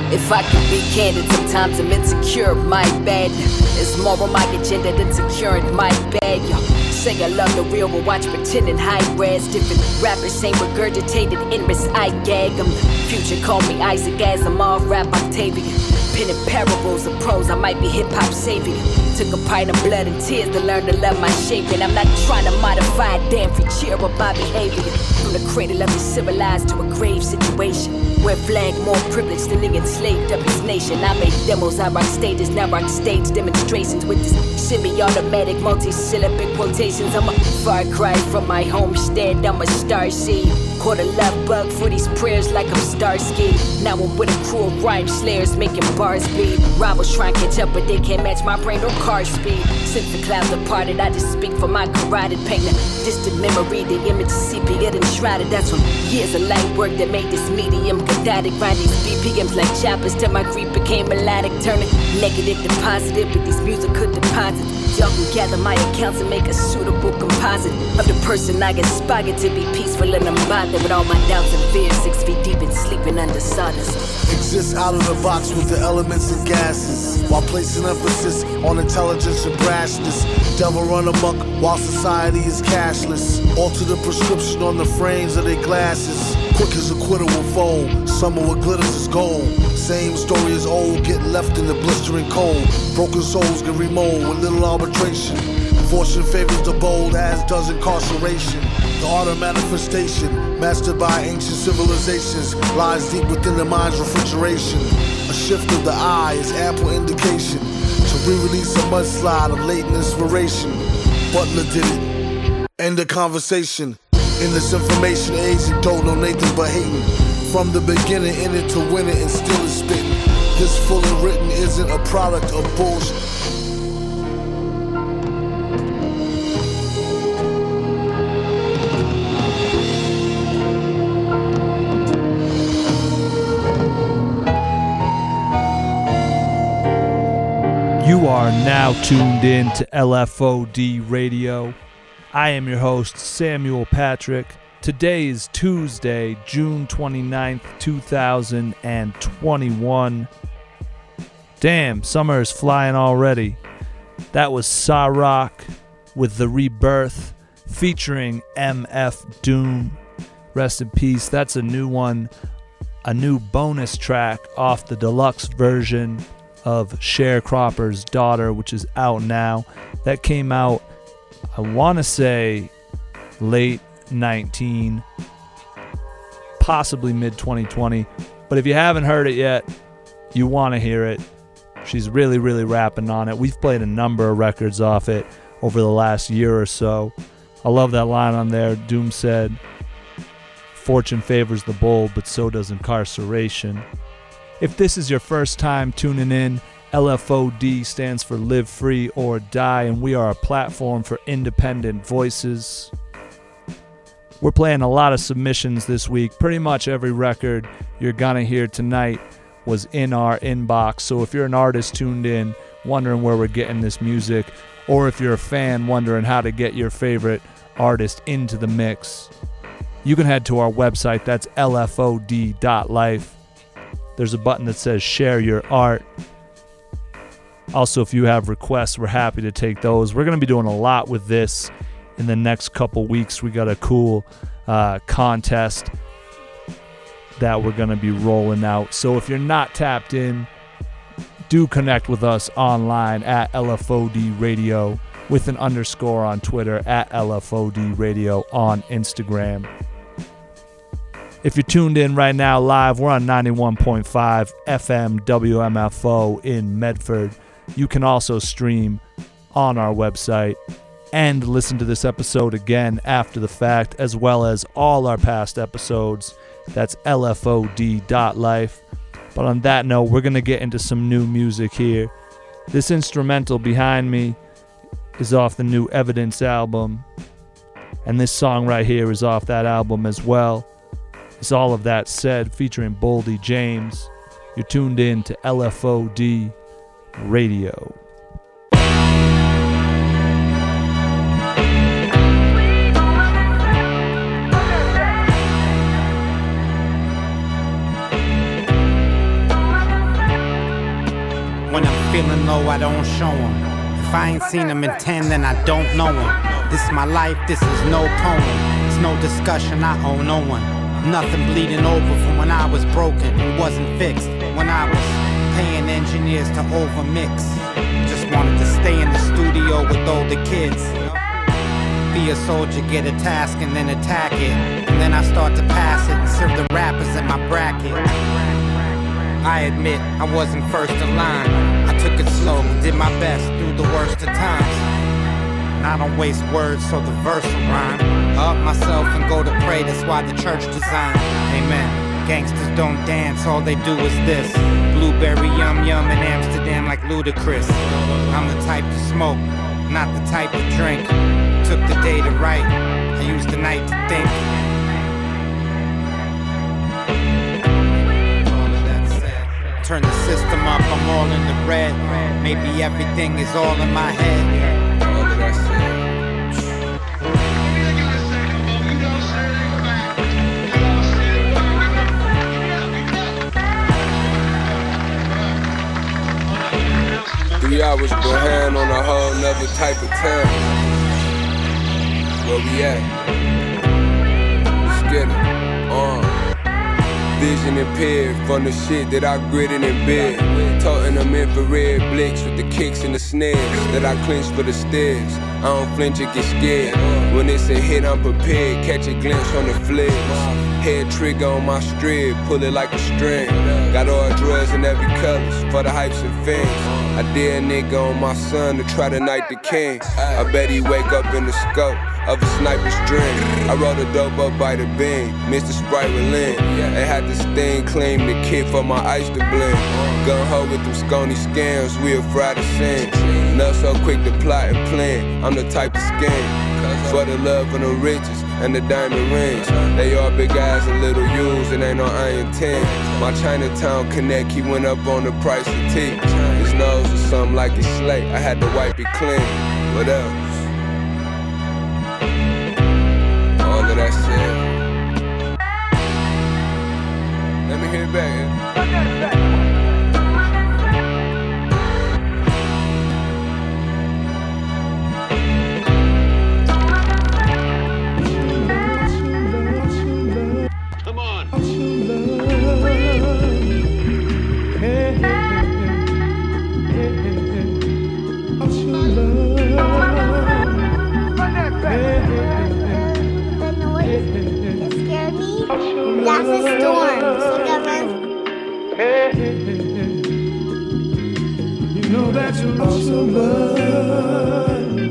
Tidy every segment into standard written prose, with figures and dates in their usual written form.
If I can be candid, sometimes I'm insecure, my bad. It's more on my agenda than securing my bag, yo. Say I love the real, but watch pretending high res. Different rappers saying regurgitated endless I gag. I'm the future, call me Isaac Asimov, rap Octavian. Penning parables of prose, I might be hip-hop savior. Took a pint of blood and tears to learn to love my shaping. I'm not trying to modify a damn feature of my behavior. From the cradle of the civilized to a grave situation, where flag more privileged than the enslaved of his nation. I make demos, I rock stages, now rock stage demonstrations with this semi-automatic multi-syllabic quotations. I'm a far cry from my homestead, I'm a starseed. Caught a love bug for these prayers like I'm Starsky. Now I'm with a crew of rhyme slayers making bars bleed. Rivals try and catch up, but they can't match my brain or car speed. Since the clouds are parted, I just speak for my carotid pain. A distant memory, the image sepia enshrouded. That's from years of light work that made this medium cathartic. Ride these BPMs like choppers till my grief became melodic. Turning negative to positive with these musical deposits. Y'all can gather my accounts and make a suitable composite of the person I aspire to be peaceful and unbothered with all my doubts and fears. 6 feet deep and sleeping under sawdust. Exists out of the box with the elements and gases, while placing emphasis on intelligence and brashness. Devil run amok while society is cashless. Alter the prescription on the frames of their glasses. Quick as a quitter will fold, summer what glitters is gold. Same story as old, get left in the blistering cold. Broken souls get remold with little arbitration. Fortune favors the bold, as does incarceration. The art of manifestation, mastered by ancient civilizations, lies deep within the mind's refrigeration. A shift of the eye is ample indication to re-release a mudslide of latent inspiration. Butler did it. End the conversation. In this information age, and don't know Nathan but hating. From the beginning, in it to win it, and still is spitting. This fully written isn't a product of bullshit. You are now tuned in to LFOD Radio. I am your host, Samuel Patrick. Today is Tuesday, June 29th, 2021. Damn, summer is flying already. That was Sa-Rock with The Rebirth featuring MF Doom. Rest in peace. That's a new one, a new bonus track off the deluxe version of Sharecropper's Daughter, which is out now. That came out, I want to say, late 19, possibly mid 2020. But if you haven't heard it yet, you want to hear it. She's really, really rapping on it. We've played a number of records off it over the last year or so. I love that line on there. Doom said, "Fortune favors the bold, but so does incarceration." If this is your first time tuning in, LFOD stands for Live Free or Die, and we are a platform for independent voices. We're playing a lot of submissions this week. Pretty much every record you're gonna hear tonight was in our inbox. So if you're an artist tuned in, wondering where we're getting this music, or if you're a fan wondering how to get your favorite artist into the mix, you can head to our website. That's lfod.life. There's a button that says share your art. Also, if you have requests, we're happy to take those. We're going to be doing a lot with this in the next couple weeks. We got a cool contest that we're going to be rolling out. So if you're not tapped in, do connect with us online at LFOD Radio with an underscore on Twitter, at LFOD Radio on Instagram. If you're tuned in right now live, we're on 91.5 FM WMFO in Medford. You can also stream on our website and listen to this episode again after the fact, as well as all our past episodes. That's lfod.life. But on that note, we're going to get into some new music here. This instrumental behind me is off the new Evidence album, and this song right here is off that album as well. It's All of That Said, featuring Boldy James. You're tuned in to LFOD Radio. feeling low, I don't show them. If I ain't seen them in 10, then I don't know them. This is my life, this is no poem. It's no discussion, I owe no one. Nothing bleeding over from when I was broken. It wasn't fixed when I was paying engineers to overmix. Just wanted to stay in the studio with older kids. Be a soldier, get a task and then attack it. And then I start to pass it and serve the rappers in my bracket. I admit I wasn't first in line. I took it slow, did my best through the worst of times. And I don't waste words, so the verse will rhyme. Up myself and go to pray, that's why the church designed. Amen. Gangsters don't dance, all they do is this. Blueberry yum yum in Amsterdam like Ludacris. I'm the type to smoke, not the type to drink. Took the day to write, I used the night to think. Turn the system up, I'm all in the red. Maybe everything is all in my head. All of that said. I was behind on a whole nother type of time. Where we at? Let's get it. Vision impaired from the shit that I gritted in bed. Toting them infrared blicks with the kicks and the snares that I clench for the stairs. I don't flinch or get scared. When it's a hit, I'm prepared. Catch a glimpse on the flares. Head trigger on my strip, pull it like a string. Got all drugs in every colors for the hypes and fans. I dare a nigga on my son to try to knight the king. I bet he wake up in the scope of a sniper's dream. I rolled a dope up by the beam, Mr. Sprite relent. They had this thing claim the kid for my ice to blend. Gun ho with them scony scams, we'll fry the sins. Not so quick to plot and plan, I'm the type to scam. For the love and the riches and the diamond rings. They all big eyes and little U's, and ain't no iron 10. My Chinatown connect, he went up on the price of tea. His nose was something like his slate, I had to wipe it clean. What else? All of that said. Let me hear it back, yeah. That's a storm. You know that you lost somebody.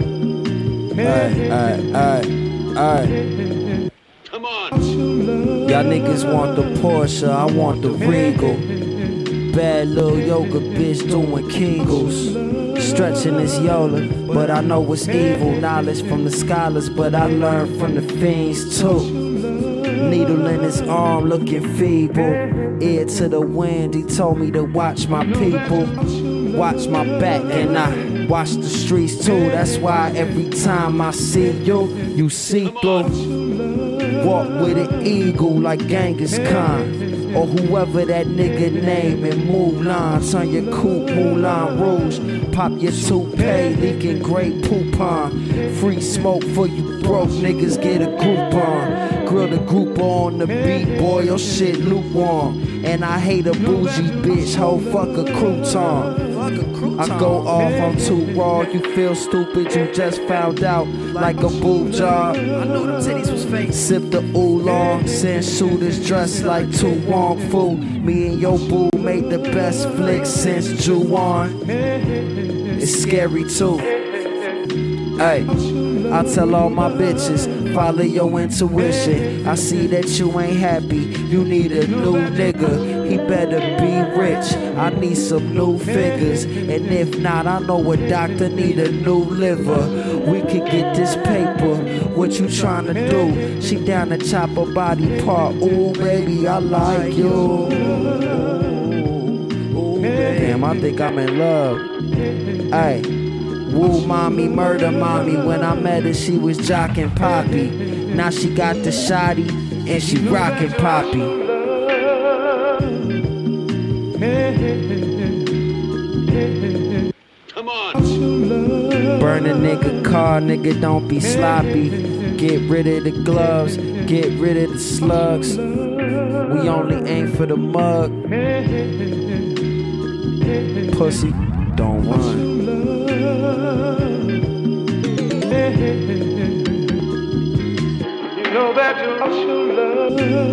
Come on. Y'all niggas want the Porsche, I want the Regal. Bad little yoga bitch doing Kegels. Stretching this Yola, but I know it's evil. Knowledge from the scholars, but I learned from the fiends too. Needle in his arm looking feeble. Ear to the wind, he told me to watch my people. Watch my back and I watch the streets too. That's why every time I see you, you see through. Walk with an eagle like Genghis Khan. Or whoever that nigga name in Mulan. Turn your coupe Moulin Rouge. Pop your toupee, leaking great poop on. Free smoke for you broke niggas, get a Groupon. Grill the group on the beat, boy, your shit lukewarm. And I hate a bougie bitch, ho, fuck a crouton. I go off, I'm too raw, you feel stupid, you just found out like a boob job. I knew them titties was fake. Sip the oolong, send shooters dressed like Tu Wong Fu. Me and your boo made the best flick since Ju-On. It's scary too. Hey, I tell all my bitches, follow your intuition. I see that you ain't happy, you need a new nigga. He better be rich, I need some new figures. And if not, I know a doctor need a new liver. We could get this paper, what you tryna do? She down to chop a body part, ooh baby, I like you. Ooh, damn, I think I'm in love. Hey. Woo mommy, murder mommy. When I met her, she was jocking Poppy. Now she got the shotty and she rockin' Poppy. Hey, hey, hey, hey. Burn a nigga car, nigga, don't be sloppy. Get rid of the gloves, get rid of the slugs. We only aim for the mug. Pussy, don't run. You know that you lost your love.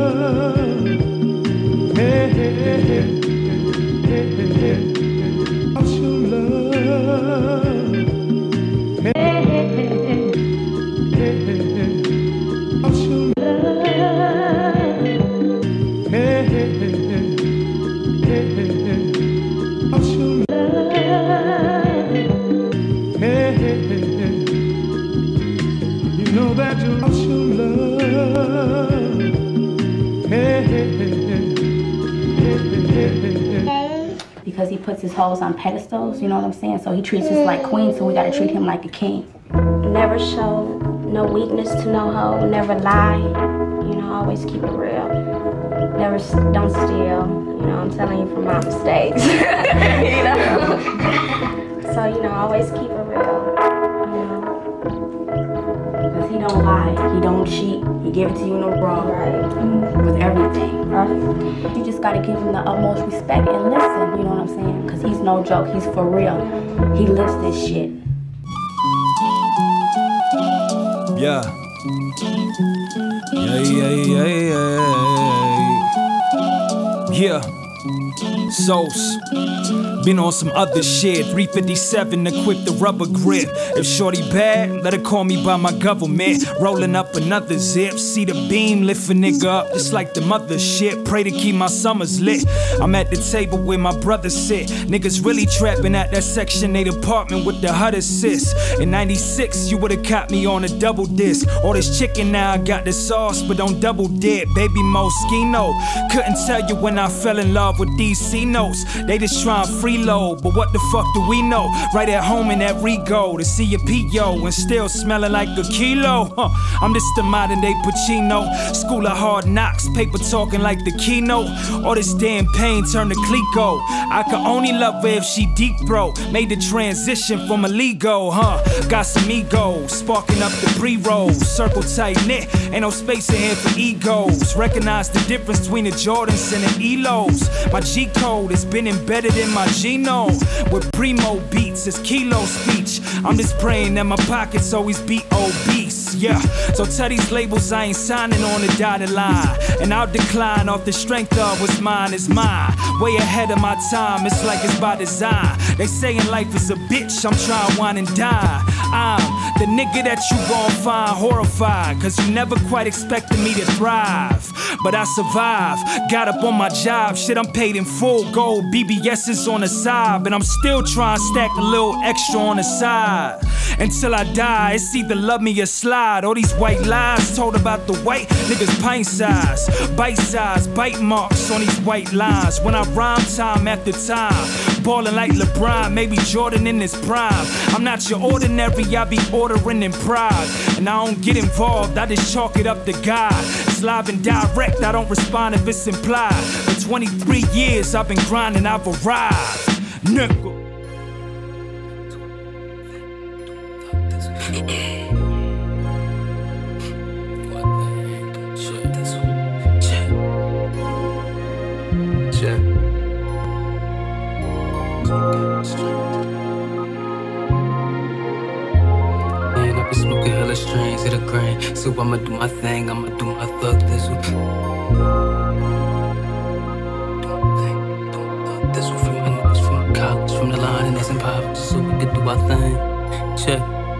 Lost your love. Lost your that you lost your love. Because he puts his hoes on pedestals, you know what I'm saying? So he treats us like queens, so we gotta treat him like a king. Never show no weakness to no hoe, never lie, you know, always keep it real. Never, don't steal, you know, I'm telling you from my mistakes, you know? So, you know, always keep it real, you know? Because he don't lie, he don't cheat, he give it to you in the raw, right? With everything. Right? You just gotta give him the utmost respect and listen, you know what I'm saying? Because he's no joke, he's for real. He lives this shit. Yeah. Yeah. Sauce. Been on some other shit. 357 equipped the rubber grip. If shorty bad, let her call me by my government. Rolling up another zip. See the beam lift a nigga up just like the mothership. Pray to keep my summers lit. I'm at the table where my brothers sit. Niggas really trapping at that Section 8 apartment with the HUD assist. In 96, you would've caught me on a double disc. All this chicken now, I got the sauce, but don't double dip. Baby Moschino. Couldn't tell you when I fell in love with these C notes. They just trying freeload, but what the fuck do we know? Right at home in that Rego to see a P.O. and still smelling like a kilo. I'm just the modern day Pacino. School of hard knocks, paper talking like the keynote. All this damn pain turned to Clico. I could only love her if she deep throat. Made the transition from a Lego, Got some ego, sparking up the pre-rolls. Circle tight knit, ain't no space in here for egos. Recognize the difference between the Jordans and the Elos. My G code has been embedded in my genome. With primo beats, it's kilo speech. I'm just praying that my pockets always be obese. Yeah, so tell these labels I ain't signing on the dotted line. And I'll decline off the strength of what's mine is mine. Way ahead of my time, it's like it's by design. They saying life is a bitch, I'm trying to wine and dine. I'm the nigga that you gon' find horrified, cause you never quite expected me to thrive. But I survived, got up on my job, shit I'm paid in full. Gold BBS is on the side, but I'm still trying to stack a little extra on the side. Until I die, it's either love me or slide. All these white lies told about the white niggas pint size. Bite marks on these white lines. When I rhyme time after time, ballin' like LeBron, maybe Jordan in his prime. I'm not your ordinary, I be ordering in pride. And I don't get involved, I just chalk it up to God. It's live and direct, I don't respond if it's implied. For 23 years I've been grinding, I've arrived. Nigga. Man, I be smoking hella strains of the grain. So I'ma do my thing, I'ma do my thug this one. This one from my niggas from college, from the line and that's in poverty, so we could do our thing. Check,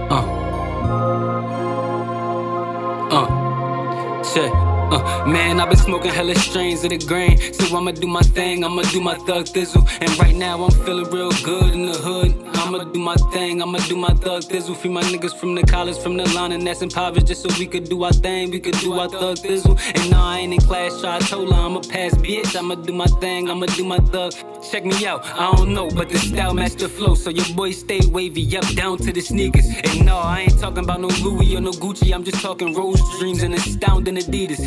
check. Man, I've been smoking hella strains of the grain. So I'ma do my thing, I'ma do my thug thizzle. And right now I'm feeling real good in the hood. I'ma do my thing, I'ma do my thug thizzle. Free my niggas from the college, from the line, and that's impoverished, just so we could do our thing, we could do our thug thizzle. And no, I ain't in class, so I told her I'm a pass bitch. I'ma do my thing, I'ma do my thug. Check me out, I don't know, but the style match the flow. So your boy stay wavy up down to the sneakers. And no, I ain't talking about no Louis or no Gucci, I'm just talking Rose Dreams and astounding Adidas. You gotta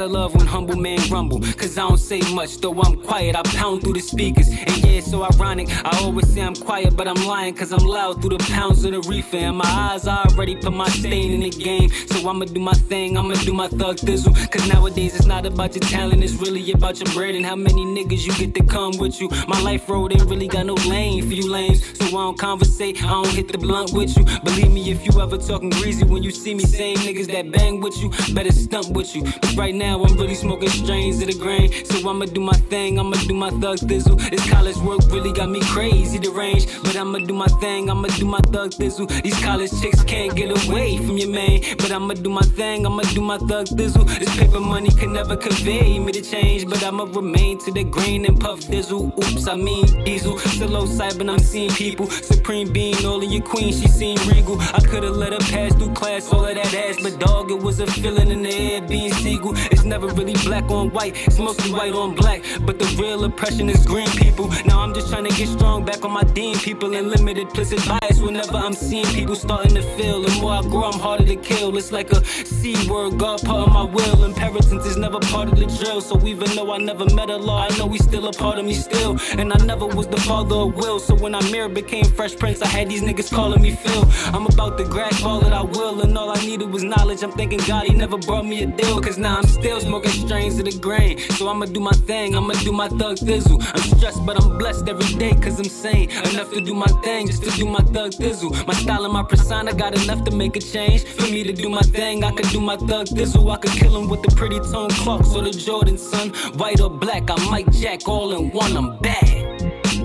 love when humble men rumble. Cause I don't say much, though I'm quiet, I pound through the speakers. And yeah, it's so ironic, I always say I'm quiet, but I'm lying. Cause I'm loud through the pounds of the reefer. And my eyes already put my stain in the game. So I'ma do my thing, I'ma do my thug thizzle. Cause nowadays it's not about your talent, it's really about your bread and how many niggas you get to come with you. My life road ain't really got no lane for you lames. So I don't conversate, I don't hit the blunt with you. Believe me, if you ever talking greasy when you see me, same niggas that bang with you better stump with you. But right now I'm really smoking strains of the grain. So I'ma do my thing, I'ma do my thug thizzle. This college work really got me crazy deranged, but I'ma do my thing, I'ma do my thug thizzle. These college chicks can't get away from your man, but I'ma do my thing, I'ma do my thug thizzle. This paper money can never convey me to change, but I'ma remain to the green and puff thizzle. Oops, I mean diesel. Solo cyber, I'm seeing people. Supreme being, all of your queen, she seemed regal. I could've let her pass through class, all of that ass, but dog, it was a feeling in the air being seagull. It's never really black on white, it's mostly white on black, but the real oppression is green people. Now I'm just trying to get strong back on my dean people and limited implicit bias whenever I'm seeing people starting to feel. The more I grow, I'm harder to kill. It's like a C word, God part of my will. Inheritance is never part of the drill. So even though I never met a law, I know he's still a part of me still. And I never was the father of will. So when I mirror became Fresh Prince, I had these niggas calling me Phil. I'm about to grasp all that I will, and all I needed was knowledge. I'm thanking God he never brought me a deal, cause now I'm still smoking strains of the grain. So I'ma do my thing, I'ma do my thug thizzle. I'm stressed but I'm blessed every day cause I'm sane. Enough to do my thing, just to do my thug thizzle. My style and my persona got enough to make a change. For me to do my thing, I could do my thug thizzle. I could kill him with the pretty tone clocks or the Jordan, son. White or black, I might jack all in one, I'm bad.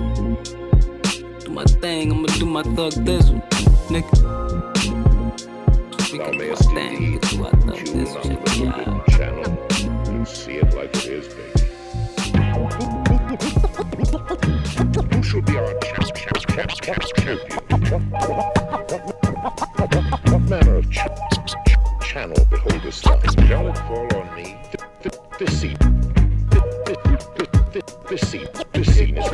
Do my thing, I'ma do my thug thizzle, nigga. Thou mayest indeed tune on the channel and see it like it is, baby. Who should be our champion? What manner of channel beholdest thou? Shall it fall on me? This scene is...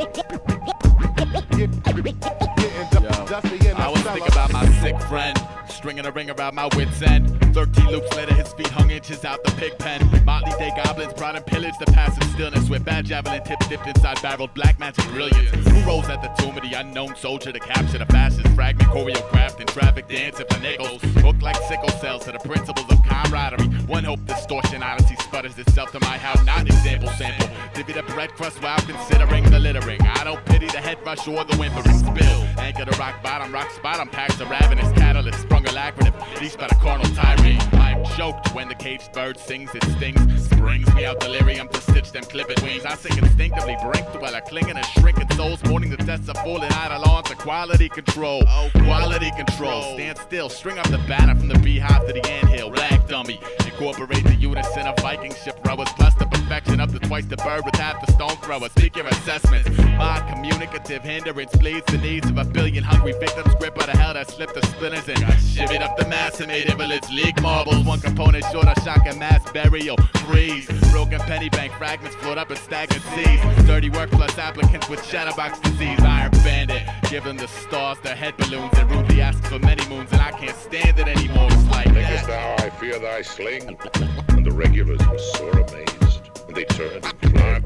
I was thinking about my sick friend, stringing a ring around my wit's end. 13 loops later, his feet hung inches out the pig pen. Motley Day goblins brought and pillaged the passive stillness with bad javelin tips dipped inside barreled black magic brilliance. Who rose at the tomb of the unknown soldier to capture the fascist fragment choreographed in traffic dancing for nickels? Hooked like sickle cells to the principles of camaraderie. One hope distortion odyssey sputters itself to my how not example sample. Divvy the bread crust while considering the littering. I don't pity the head rush or the whimpering spill. Anchor the rock bottom, rock spot on packs of ravenous catalyst sprung alacrity, leased by the carnal tirade. I'm choked when the caged bird sings its stings. Springs me out delirium to stitch them clipped wings. I sink instinctively, brink while I clinging and shrinking souls, mourning the tests of falling idle on to quality control. Oh, quality control. Stand still, string up the banner from the beehive to the anthill. Rag dummy, incorporate the unison of Viking ship rowers, plus the perfection of the twice the bird with half the stone thrower. Speak your assessments. My communicative hindrance bleeds the needs of a billion hungry victims gripped by the hell that slipped the splinters and got shivvied up the mass and made invalids league marbles. One component short of shock and mass burial. Freeze. Broken penny bank fragments float up in stagnant seas. Dirty work plus applicants with chatterbox disease. Iron bandit. Give them the stars, their head balloons, and rudely ask for many moons, and I can't stand it anymore. It's like thinkest thou I fear thy sling? And the regulars were sore amazed, and they turned and fled.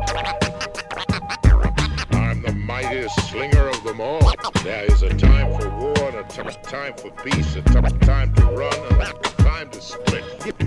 I'm the mightiest slinger of them all. There is a time for war and a time for peace, a time to run and a time to sprint.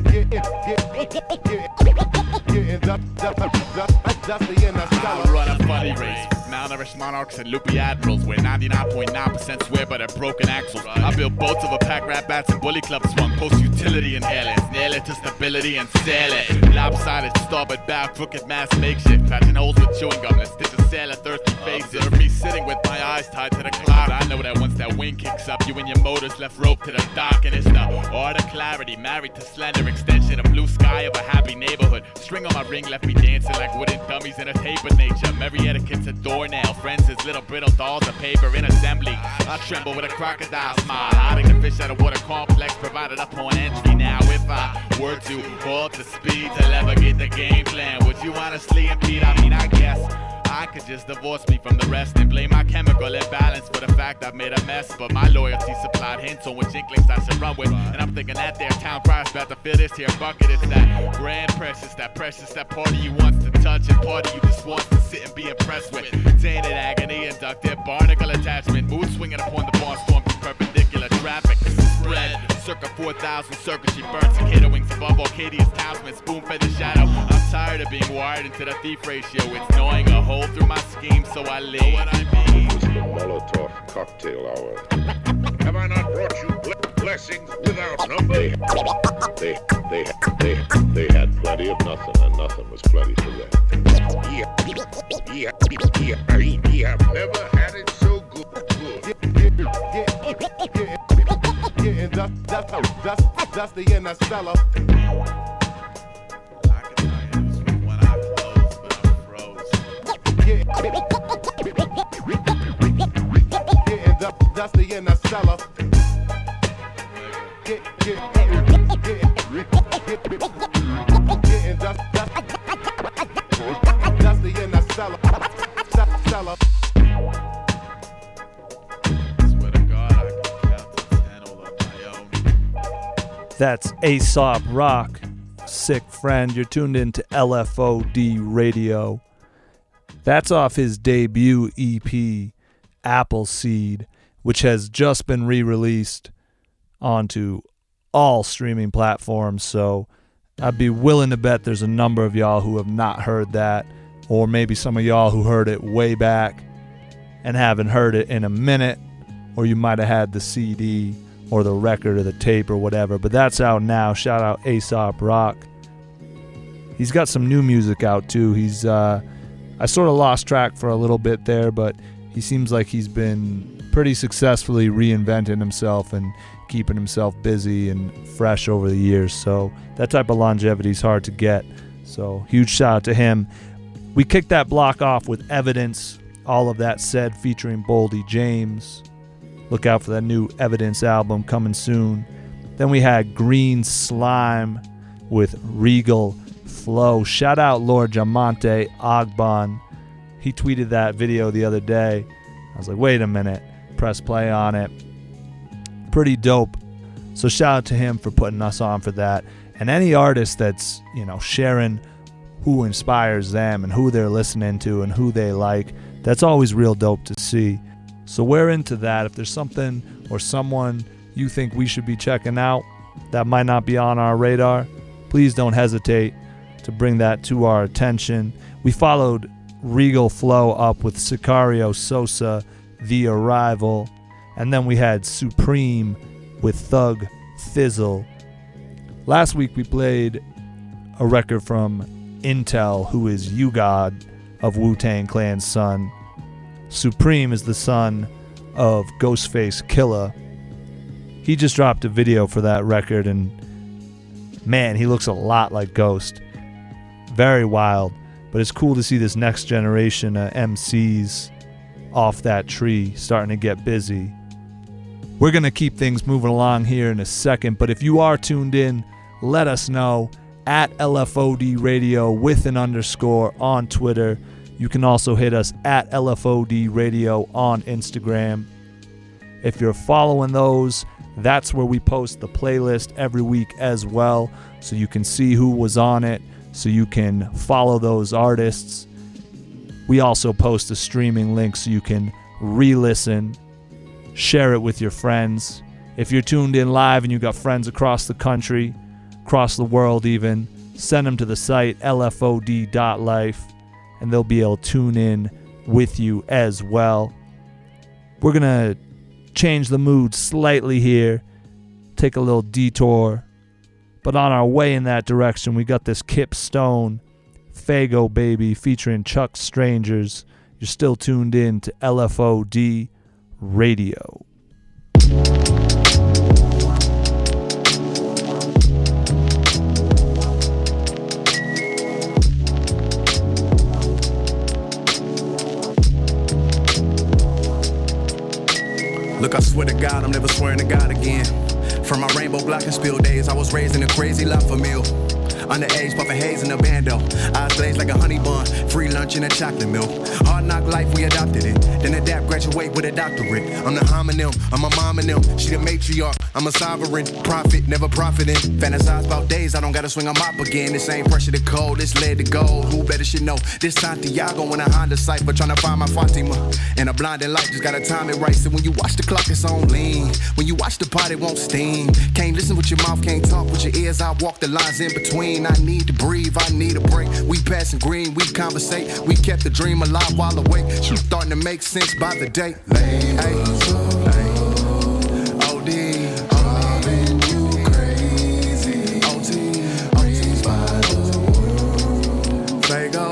I run a funny race. Malnourished monarchs and loopy admirals where 99.9% swear by their broken axles. I build boats over pack rat bats and bully club swung. Post utility inhalants, nail it to stability and sail it. Lopsided starboard bow, crooked mass makeshift. Patching holes with chewing gum that stitch a sail at thirsty faces. Observe me sitting with my eyes tied to the cloud. I know that once that wind kicks up, you and your motors left rope to the dock. And it's the art of clarity, married to slender extension of blue sky of a happy neighborhood. String on my ring left me dancing like wooden dummies in a tape of nature. Merry etiquette's a doornail, friends as little brittle dolls of paper in assembly. I tremble with a crocodile smile, hiding the fish at a water complex provided upon entry. Now if I were to halt the speed to ever get the game plan, would you honestly impede? I mean, I guess I could just divorce me from the rest and blame my chemical imbalance for the fact I've made a mess. But my loyalty supplied hints on which inklings I should run with. And I'm thinking that their town criers about to fill this here bucket. It's that grand precious that part of you wants to touch and part of you just wants to sit and be impressed with. Tainted agony, inductive barnacle attachment, mood swinging upon the barnstorm through perpendicular traffic. Spread circa 4,000 circuits. She burns cicada wings above Arcadia's townsman, spoon-fed the shadow. I'm tired of being wired into the thief ratio. It's gnawing a hole through my scheme, so I leave. Know what I mean? It's the Molotov cocktail hour. Have I not brought you blessings without number? They had plenty of nothing, and nothing was plenty for them. You have never had it so good. That's the interstellar. I can tell you this was when I closed, but I'm froze. That's the interstellar. That's the interstellar. Swear to God, I can count to 10 all on my own. That's Aesop Rock, Sick Friend. You're tuned in to LFOD Radio. That's off his debut EP, Appleseed, which has just been re-released onto all streaming platforms. So I'd be willing to bet there's a number of y'all who have not heard that, or maybe some of y'all who heard it way back and haven't heard it in a minute, or you might have had the CD or the record or the tape or whatever, but that's out now. Shout out Aesop Rock. He's got some new music out too. He's I sort of lost track for a little bit there, but he seems like he's been pretty successfully reinventing himself and keeping himself busy and fresh over the years. So that type of longevity is hard to get. So huge shout out to him. We kicked that block off with Evidence, All of That Said, featuring Boldy James. Look out for that new Evidence album coming soon. Then we had Green Slime with Regal Flow. Shout out Lord Jamonte Ogbon. He tweeted that video the other day. I was like, wait a minute. Press play on it. Pretty dope. So shout out to him for putting us on for that. And any artist that's, sharing who inspires them and who they're listening to and who they like, that's always real dope to see. So we're into that. If there's something or someone you think we should be checking out that might not be on our radar, please don't hesitate to bring that to our attention. We followed Regal Flow up with Sicario Sosa, The Arrival, and then we had Supreme with Thug Thizzle. Last week we played a record from Intel, who is U-God of Wu-Tang Clan's son. Supreme is the son of Ghostface Killah. He just dropped a video for that record, and man, he looks a lot like Ghost. Very wild, but it's cool to see this next generation of MCs off that tree starting to get busy. We're going to keep things moving along here in a second, but if you are tuned in, let us know at LFOD Radio with an underscore on Twitter. You can also hit us at LFOD Radio on Instagram. If you're following those, that's where we post the playlist every week as well, so you can see who was on it, so you can follow those artists. We also post a streaming link so you can re-listen, share it with your friends. If you're tuned in live and you got friends across the country, across the world even, send them to the site lfod.life and they'll be able to tune in with you as well. We're going to change the mood slightly here, take a little detour, but on our way in that direction, we got this Kip Stone, Fago Baby, featuring Chuck Strangers. You're still tuned in to LFOD Radio. Look, I swear to God, I'm never swearing to God again. From my rainbow block and spill days, I was raised in a crazy La Famille. Underage, puffin' haze in a bando. Eyes glazed like a honey bun. Free lunch and a chocolate milk. Hard knock life, we adopted it. Then adapt, graduate with a doctorate. I'm the homonym, I'm a mom and them. She the matriarch, I'm a sovereign. Profit, never profiting. Fantasize about days, I don't gotta swing a mop again. This ain't pressure to cold, this led to gold. Who better should know? This Santiago in a Honda Cypher, tryna find my Fatima. And a blinding light, just gotta time it right. So when you watch the clock, it's on lean. When you watch the pot, it won't steam. Can't listen with your mouth, can't talk with your ears. I walk the lines in between. I need to breathe, I need a break. We passing green, we conversate. We kept the dream alive while awake. She's starting to make sense by the day. Hey, OD, loving you crazy. OT, Fago,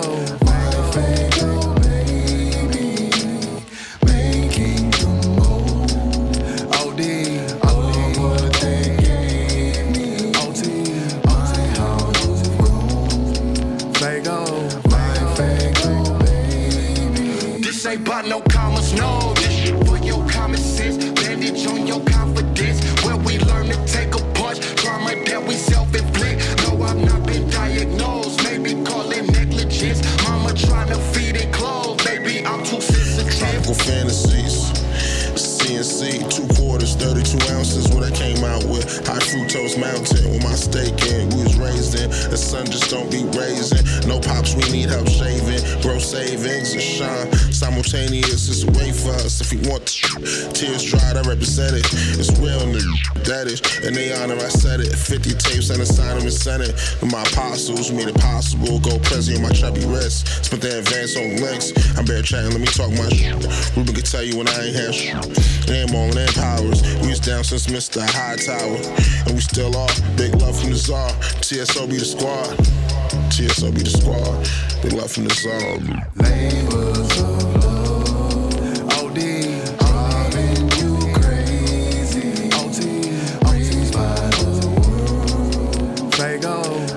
baby, making the move. OD, what they gave me. OT, Fago, baby. This ain't about no commas, no. This shit for your common sense. Bandage on your confidence. Where we learn to take a punch. Trauma that we self-inflict. No, I've not been diagnosed. Maybe call it negligence. Mama trying to feed it clothes. Baby, I'm too sensitive. Tropical fantasies. CNC, 2 quarters, 32 ounces. What I came out with. High fructose mountain with my steak in. We was raised in. The sun just don't be raising. No pops, we need help shaving. Grow savings and shine. Simultaneous, it's a way for us. If we want tears dried, I represent it. It's real, nigga. That is. In their honor, I said it. 50 tapes and a sign of Senate. With my apostles, made it possible. Go present on my chubby wrist. Spent the advance on links. I'm bare chatting, let me talk my shit. Ruben can tell you when I ain't have shit. Name on and powers. We was down since Mr. Hightower. And we still are. Big love from the Czar. TSO be the squad. TSO be the squad. Big love from the Czar. Labors of love. OD, driving you crazy. OT, by the world. Fago,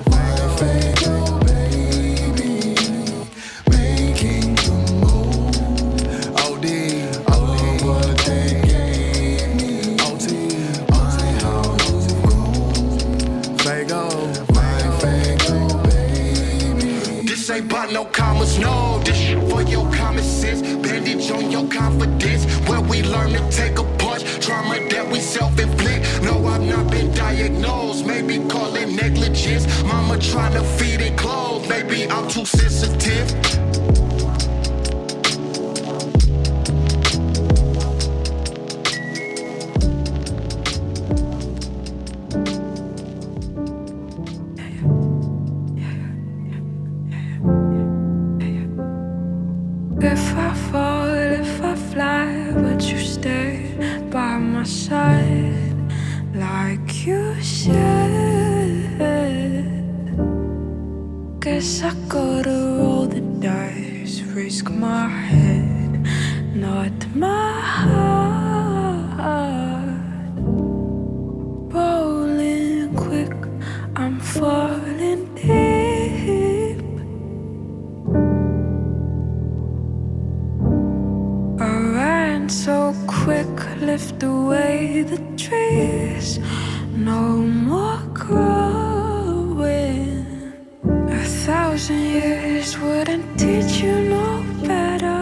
baby, making the move. OD, what they gave me. OT, how you've grown. Fago, baby. This ain't about no commas, no. This shit for your common sense. Bandage on your confidence. Where we learn to take a punch. Trauma that we self-inflict. No, I've not been diagnosed. Maybe call it negligence. Mama trying to feed it clothes. Maybe I'm too sensitive. If I fall, if I fly, would you stay by my side like you said? Guess I gotta roll the dice, risk my head, not my heart. Rolling quick, I'm falling deep. I ran so quick, lift away the trees. No more growing. 1,000 years wouldn't teach you no better.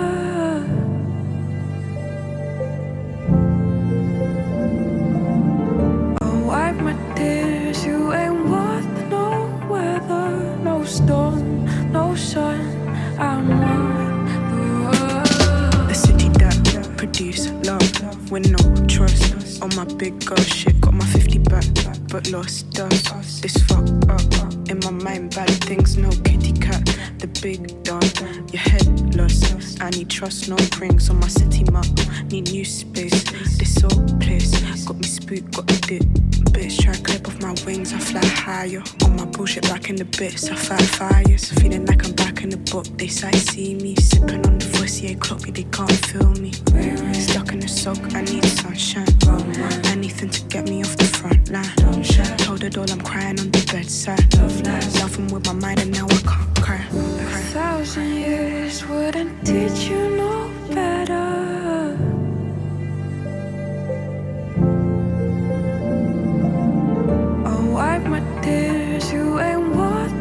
I'll wipe my tears, you ain't worth no weather. No storm, no sun, I'm on the road. The city that produce love with no trust. On my big girl shit, got my 50 back, but lost dust. This fuck up in my mind, bad things, no kitty cat. The big dog, your head lost. I need trust, no rings on my city map. Need new space. This old place got me spooked, got a dip. Bitch, try to clip off my wings, I fly higher. On my bullshit, back in the bits, I fight fires. Feeling like I'm back in the book, they sight see me. Sipping on the Voissier clock, they can't feel me. Stuck in the soak, I need sunshine. Anything to get me off the front line. Told her all I'm crying on the bedside. Laughing with my mind and now I can't cry. 1,000 years wouldn't teach you no better. I'll wipe my tears, you ain't worth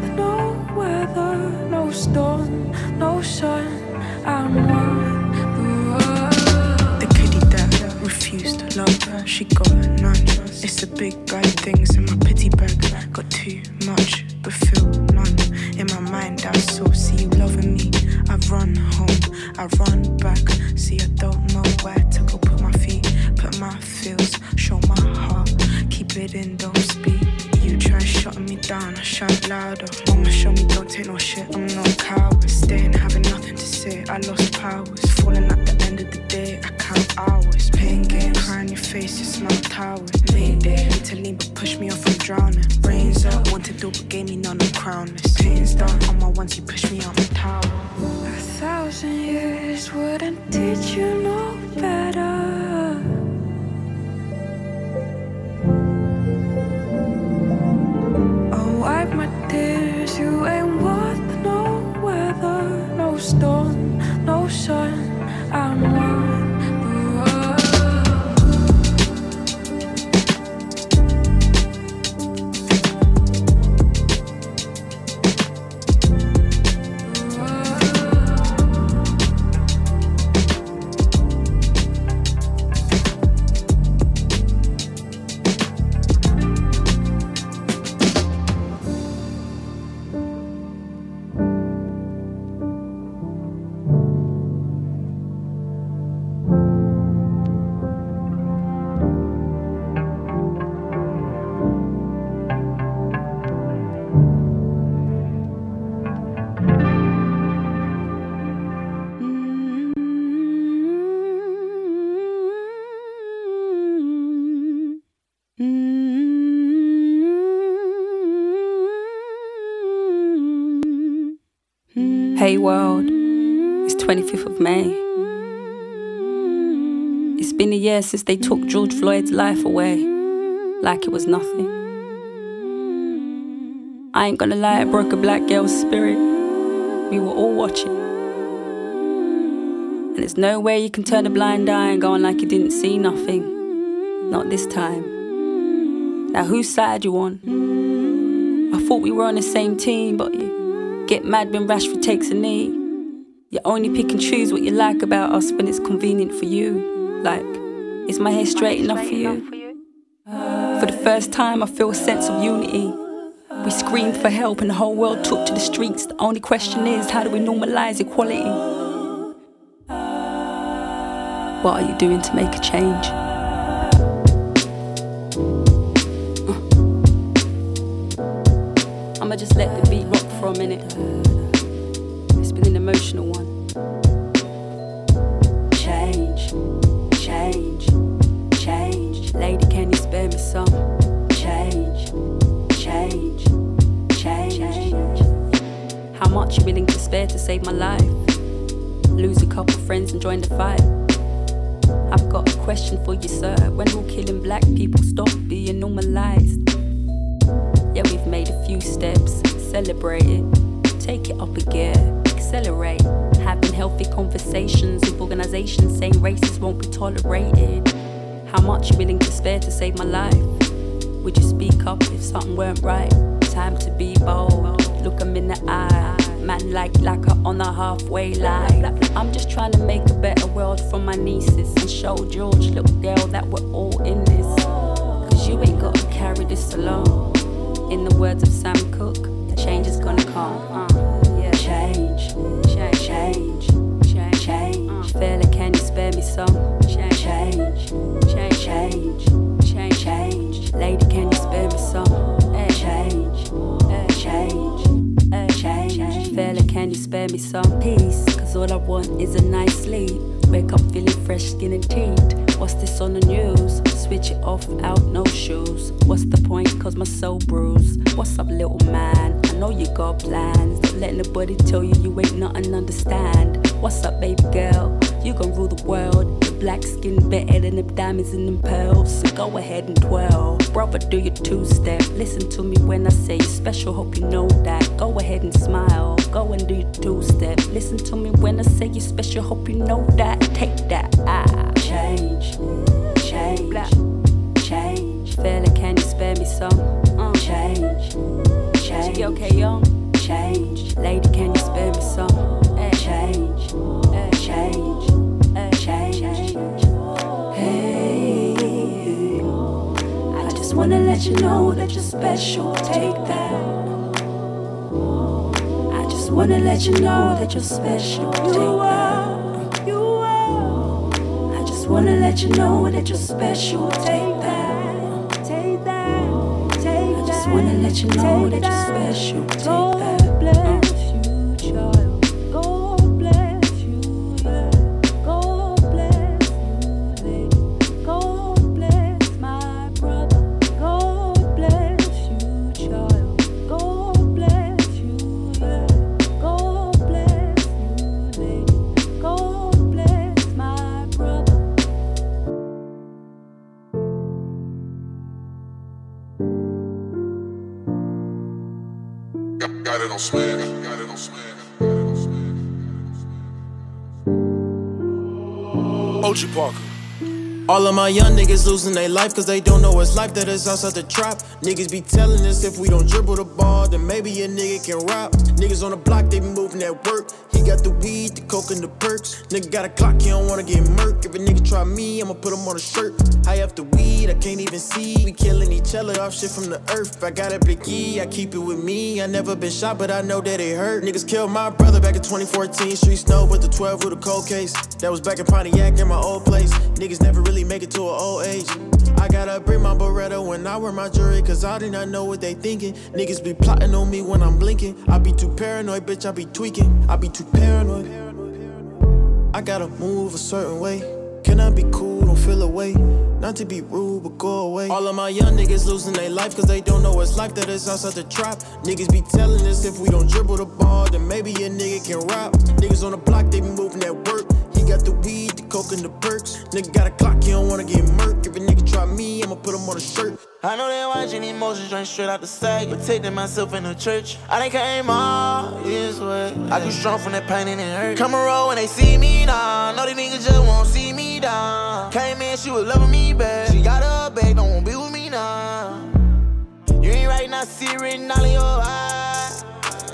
love, she got none. It's the big bad things in my pity bag. Got too much, but feel none. In my mind, I so see you loving me. I run home, I run back. See, I don't know where to go. Put my feet, put my feels, show my heart. Keep it in, don't speak. You try shutting me down, I shout louder. Mama show me don't take no shit, I'm no coward. Staying, having nothing to say, I lost powers. Falling at the end of the day, I count hours. Playing games, cry in your face, it's not towers. Mayday, need to lean but push me off, I'm drowning. Rains up, want to do but gave me none, I'm crownless. Pain's done, on my ones, you push me out my tower. 1,000 years wouldn't teach you no better. Wipe my tears, you ain't worth no weather, no storm, no sun, I'm on Hey world, it's 25th of May. It's been a year since they took George Floyd's life away, like it was nothing. I ain't gonna lie, it broke a black girl's spirit. We were all watching. And there's no way you can turn a blind eye and go on like you didn't see nothing. Not this time. Now whose side you on? I thought we were on the same team, but you get mad when Rashford takes a knee. You only pick and choose what you like about us when it's convenient for you. Like, is my hair straight enough for you? For the first time I feel a sense of unity. We screamed for help and the whole world took to the streets. The only question is, how do we normalise equality? What are you doing to make a change? I'ma just let the beat rock for a minute. It's been an emotional one. Change, change, change. Lady, can you spare me some? Change, change, change. How much you willing to spare to save my life? Lose a couple friends and join the fight. I've got a question for you, sir. When will killing black people stop being normalised? Yeah, we've made a few steps, celebrate it, take it up a gear, accelerate, having healthy conversations with organisations saying racists won't be tolerated. How much you willing to spare to save my life? Would you speak up if something weren't right? Time to be bold, look 'em in the eye, man like lacquer on the halfway line. I'm just trying to make a better world for my nieces and show George, little girl, that we're all in this. Cause you ain't gotta carry this alone. In the words of Sam Cooke, the change is gonna come. Yeah. Change, change, change, change, change. Fella, can you spare me some? Change, change, change, change, change, change. Lady, can you spare me some? Change, change, change. Fella, can you spare me some peace? Cause all I want is a nice sleep. Wake up feeling fresh, skin and teeth. What's this on the news? Switch it off, out, no shoes. What's the point? Cause my soul bruised. What's up, little man? I know you got plans. Don't let nobody tell you you ain't nothing understand. What's up, baby girl? You gon' rule the world. Your black skin better than them diamonds and them pearls. So go ahead and twirl. Brother, do your two-step. Listen to me when I say you're special, hope you know that. Go ahead and smile. Go and do your two-step. Listen to me when I say you're special, hope you know that. Take that. Change, change, change. Fella, can you spare me some? Change, change. You okay, young? Change. Lady, can you spare me some? Change, change, change. Hey. let you know that you're special. Take that. I just wanna let you know that you're special. Take that. I just wanna let you know that you're special. Take that. Take that. Take that. I just wanna let you know that you're special. Take that. God bless you, child. God bless you, yeah. God bless you, lady. God bless my brother. God bless you, child. God bless you, yeah. God bless you, lady. God bless my brother. Got it on smash. Got it on smash. Ochi Parker. All of my young niggas losing their life cause they don't know what's life that is outside the trap. Niggas be telling us if we don't dribble the ball, then maybe a nigga can rap. Niggas on the block, they be moving that work. He got the weed, the coke, and the perks. Nigga got a clock, he don't wanna get murked. If a nigga try me, I'ma put him on a shirt. High off the weed, I can't even see. We killing each other off shit from the earth. If I got a big E, I keep it with me. I never been shot, but I know that it hurt. Niggas killed my brother back in 2014. Street snow with the 12 with a cold case. That was back in Pontiac in my old place. Niggas never really make it to an old age. I gotta bring my Beretta when I wear my jewelry, cause I do not know what they thinking. Niggas be plotting on me when I'm blinking. I be too paranoid, bitch, I be tweaking. I be too paranoid. I gotta move a certain way. Can I be cool, don't feel away? Not to be rude, but go away. All of my young niggas losing their life cause they don't know what's life that is outside the trap. Niggas be telling us if we don't dribble the ball, then maybe a nigga can rap. Niggas on the block, they be moving that work. He got the weed, the coke, and the perks. Nigga got a clock, he don't wanna get murked. If a nigga try me, I'ma put him on a shirt. I know they watching emotions drain straight out the sack, protecting myself in the church. I done came all this way. I grew strong from that pain and it hurt. Come and roll when they see me down. Know these niggas just won't see me down. Came in, she was loving me back. She got her back, don't wanna be with me now. You ain't right now, see it written all in your eyes.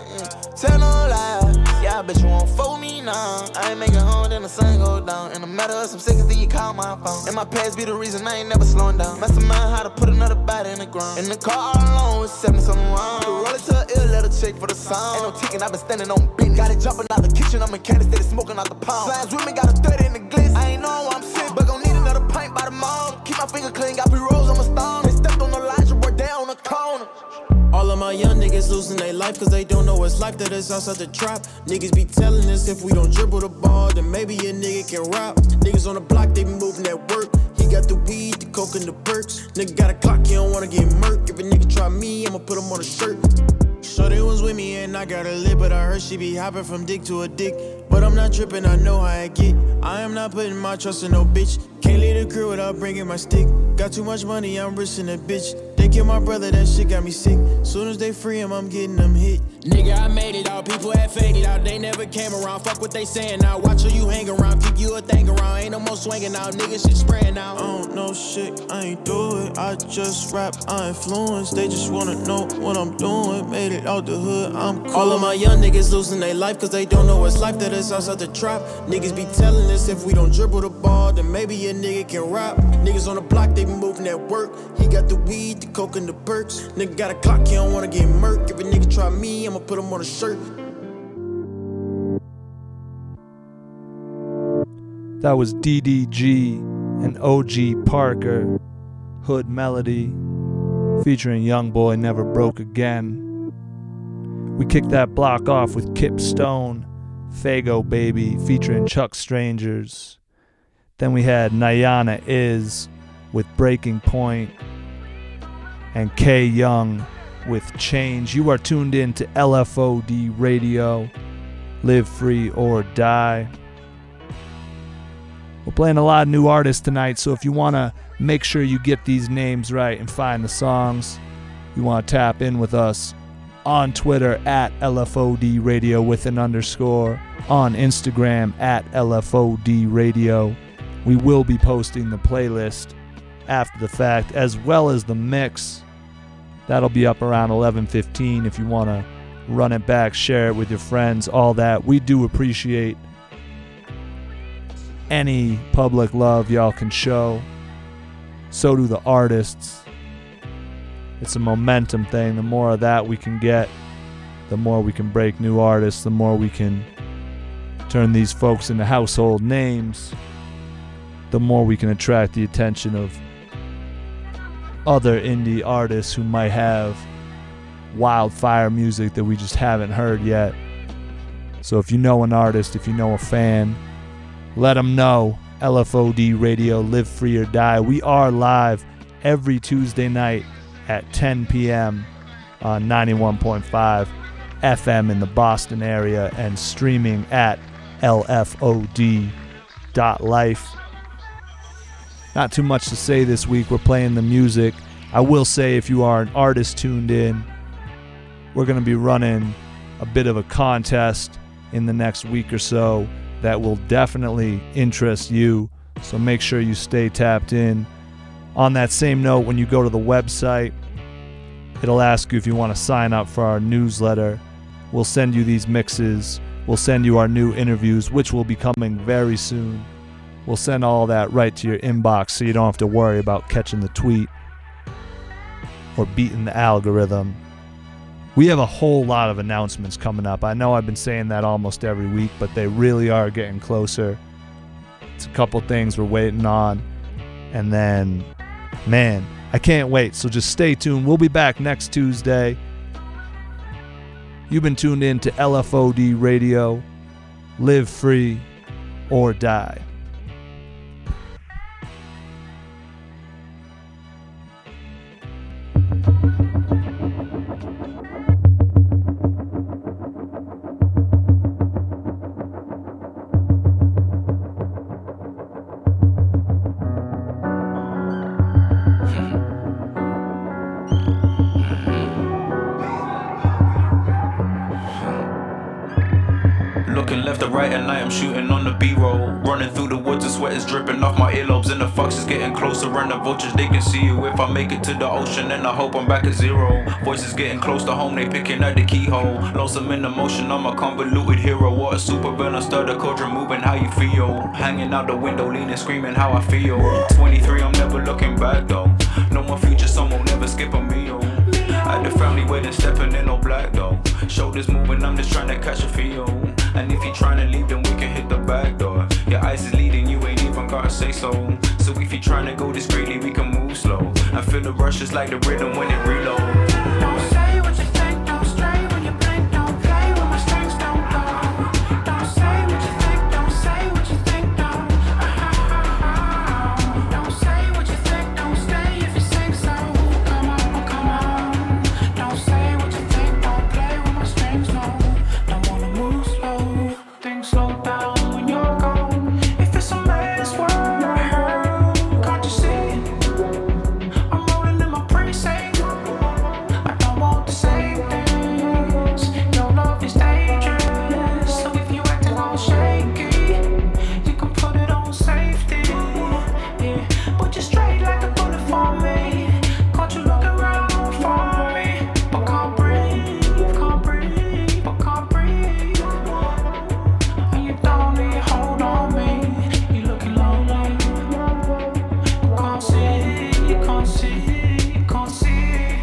Tell no lie. Yeah, I bet you won't fool me now. I ain't making home, then the sun go down. In a matter of some seconds, then you call my phone. And my past be the reason I ain't never slowing down. Mastermind how to put another body in the ground. In the car all alone with 70 something wrong. Roll it to a ill, let her check for the sound. Ain't no ticking, I've been standing on business. Got it jumping out the kitchen, I'm in Canada, steady smoking out the pound. Slimes with me, got a 30 in the glitz. I ain't knowing where I'm sick, but gon' need another pint by the mall. Keep my finger clean, got P-rolls on my stone. They stepped on the line, you work down on the corner. All of my young niggas losing their life cause they don't know what's life that is outside the trap. Niggas be telling us if we don't dribble the ball, then maybe a nigga can rap. Niggas on the block, they be moving that work. He got the weed, the coke, and the perks. Nigga got a clock, he don't wanna get murked. If a nigga try me, I'ma put him on a shirt. Shorty was with me and I got her lit, but I heard she be hopping from dick to a dick. But I'm not tripping, I know how I get. I am not putting my trust in no bitch. Can't leave the crew without bringing my stick. Got too much money, I'm risking a bitch. They killed my brother, that shit got me sick. Soon as they free him, I'm getting them hit. Nigga, I made it out, people had faded out. They never came around, fuck what they saying now. Watch who you hang around, keep you a thing around. Ain't no more swinging out, nigga shit spraying out. I don't know shit, I ain't do it. I just rap, I influence. They just wanna know what I'm doing. Made it out the hood, I'm cool. All of my young niggas losing their life cause they don't know what's life that is outside the trap. Niggas be telling us if we don't dribble the ball, then maybe a nigga can rap. Niggas on the block, they be moving that work. He got the weed, the coke, and the perks. Nigga got a clock, he don't wanna get murked. If a nigga try me, I'ma put him on a shirt. That was DDG and OG Parker, Hood Melody, featuring Youngboy Never Broke Again. We kicked that block off with Kip Stone, Fago Baby, featuring Chuck Strangers. Then we had Nyana Is with Breaking Point, and K Young with Change. You are tuned in to LFOD Radio, Live Free or Die. We're playing a lot of new artists tonight, so if you want to make sure you get these names right and find the songs, you want to tap in with us on Twitter at LFOD Radio with an underscore, on Instagram at LFOD Radio. We will be posting the playlist after the fact, as well as the mix. That'll be up around 11:15 if you want to run it back, share it with your friends, all that. We do appreciate any public love y'all can show. So do the artists. It's a momentum thing. The more of that we can get, the more we can break new artists, the more we can turn these folks into household names, the more we can attract the attention of other indie artists who might have wildfire music that we just haven't heard yet. So if you know an artist, if you know a fan, let them know. LFOD Radio, Live Free or Die. We are live every Tuesday night at 10 p.m. on 91.5 FM in the Boston area and streaming at lfod.life. Not too much to say this week. We're playing the music. I will say, if you are an artist tuned in, we're going to be running a bit of a contest in the next week or so that will definitely interest you. So make sure you stay tapped in. On that same note, when you go to the website, it'll ask you if you want to sign up for our newsletter. We'll send you these mixes. We'll send you our new interviews, which will be coming very soon. We'll send all that right to your inbox so you don't have to worry about catching the tweet or beating the algorithm. We have a whole lot of announcements coming up. I know I've been saying that almost every week, but they really are getting closer. It's a couple things we're waiting on. And then, man, I can't wait. So just stay tuned. We'll be back next Tuesday. You've been tuned in to LFOD Radio. Live free or die. Right, and I am shooting on the B-roll. Running through the woods, the sweat is dripping off my earlobes, and the fox is getting closer, and the vultures, they can see you if I make it to the ocean, and I hope I'm back at zero. Voices getting close to home, they picking at the keyhole. Lonesome in emotion, I'm a convoluted hero. What a super villain, stir the cauldron, moving how you feel. Hanging out the window, leaning, screaming how I feel. 23, I'm never looking back though. No more future, some will never skip a meal. At the family wedding, stepping in all black though. Shoulders moving, I'm just trying to catch a feel. And if you're trying to leave, then we can hit the back door. Your eyes is leading, you ain't even gotta say so. So if you're trying to go discreetly, we can move slow. I feel the rush just like the rhythm when it reloads. Don't say what you think, don't stray when you blink, don't play when my strings don't go. Don't say what you think, don't say what you think, don't. Don't say what you think, don't stay if you sing so. Come on, come on. Don't say what you think, don't play with my strings, no. Don't wanna move slow, things slow down when you're gone. If it's a man's world, can't you see? I'm rolling in my precinct. I don't want the same things. Your love is dangerous, so if you acting all shaky, you can put it on safety. Yeah, but you're straight like a bullet for me. Caught you looking around for me, but can't breathe, can't breathe, but can't breathe. And you don't need a hold on me. You looking lonely. You can't see, you can't see, you can't see.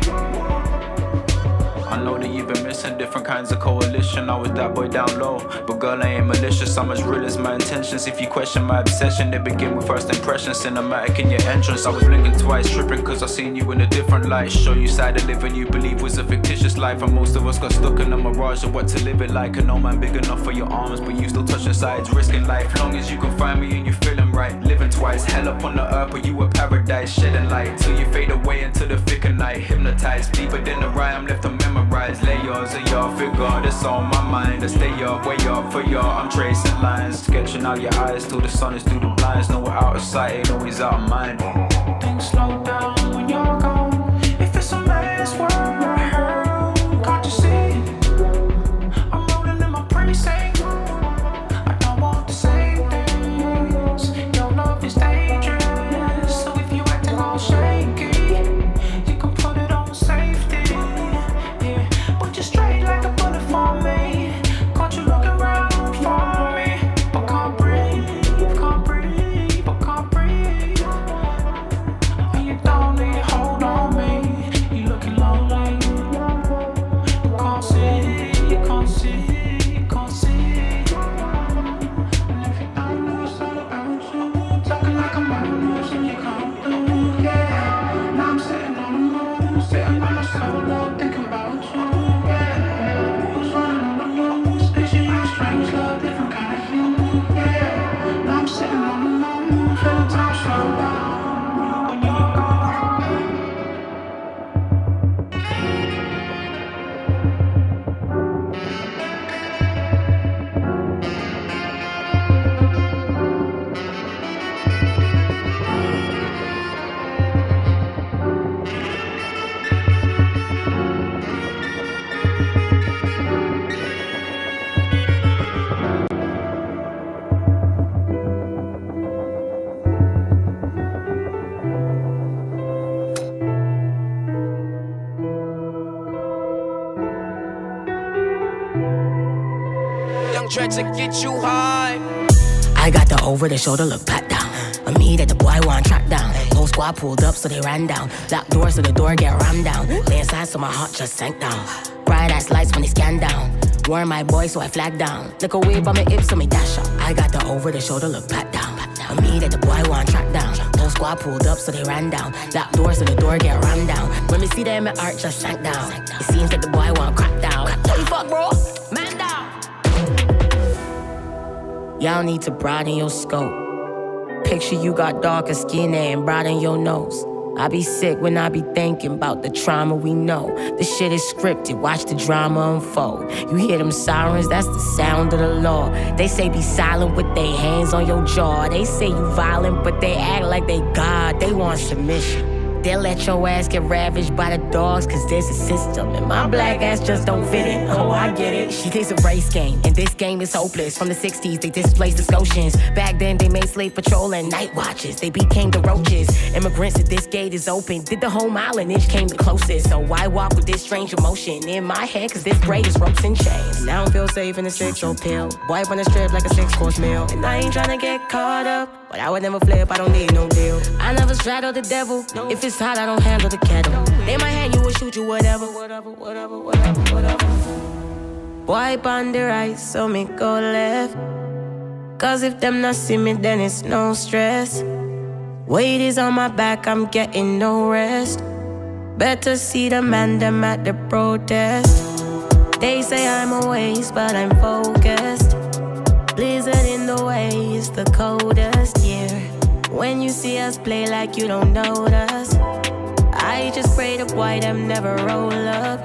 I know that you've been missing different kinds of coalition. I was that boy down low, but girl, I ain't malicious. I'm as real as my intentions. If you question my obsession, they begin with first impressions. Cinematic in your entrance. I was blinking twice, tripping cause I seen you in a different light. Show you side of living you believe was a fictitious life. And most of us got stuck in a mirage of what to live it like. And no man big enough for your arms, but you still touching sides, risking life. Long as you can find me and you feeling right. Living twice, hell up on the earth, but you a paradise. Shedding light till you fade away into the thick of night. Hypnotized, deeper than the rhyme, left to memorize. Layers of your figure, that's on my mind. I stay up, way up for y'all. I'm tracing lines, sketching out your eyes till the sun is through the blinds. No, we're out of sight, ain't always out of mind. Things slow down when you're gone. If it's a man's world, can't you see? I'm rolling in my precinct. I don't want the same things. Your love is dangerous, so if you acting all shaky, you can put it on safety. Yeah, but you're straight like a bullet for me. Caught you looking around for me, but can't breathe, can't breathe, but can't breathe. And you don't need a hold on Try to get you high. I got the over-the-shoulder look pat down. A me that the boy want track down. Whole squad pulled up so they ran down. Locked doors so the door get rammed down. Lay inside so my heart just sank down. Bright ass lights when they scan down. Warn my boy so I flag down. Look away by my hips so me dash up. I got the over-the-shoulder look pat down. A me that the boy want track down. Whole squad pulled up so they ran down. Locked doors so the door get rammed down. When me see them my heart just sank down. It seems that the boy want crack down. Holy fuck bro, man down. Y'all need to broaden your scope. Picture you got darker skin and broaden your nose. I be sick when I be thinking about the trauma we know. This shit is scripted, watch the drama unfold. You hear them sirens, that's the sound of the law. They say be silent with their hands on your jaw. They say you violent, but they act like they God. They want submission. They'll let your ass get ravaged by the dogs, cause there's a system, and my black ass just don't fit it. Oh, I get it. Shit is a race game, and this game is hopeless. From the 60s, they displaced the Scotians. Back then, they made slave patrol and night watches. They became the roaches. Immigrants at this gate is open. Did the whole mile and inch came the closest. So why walk with this strange emotion in my head, cause this braid is ropes and chains. And I don't feel safe in a 6-year-old pill. Wipe on the strip like a 6-course meal. And I ain't tryna get caught up, but I would never flip, I don't need no deal. I never straddle the devil. If it's hot, I don't handle the kettle. They might hang you or shoot you, whatever. Wipe on the right, so me go left. Cause if them not see me, then it's no stress. Weight is on my back, I'm getting no rest. Better see the man, them at the protest. They say I'm a waste, but I'm focused. Blizzard in the way is the coldest year. When you see us play like you don't notice, I just pray the boy them never roll up.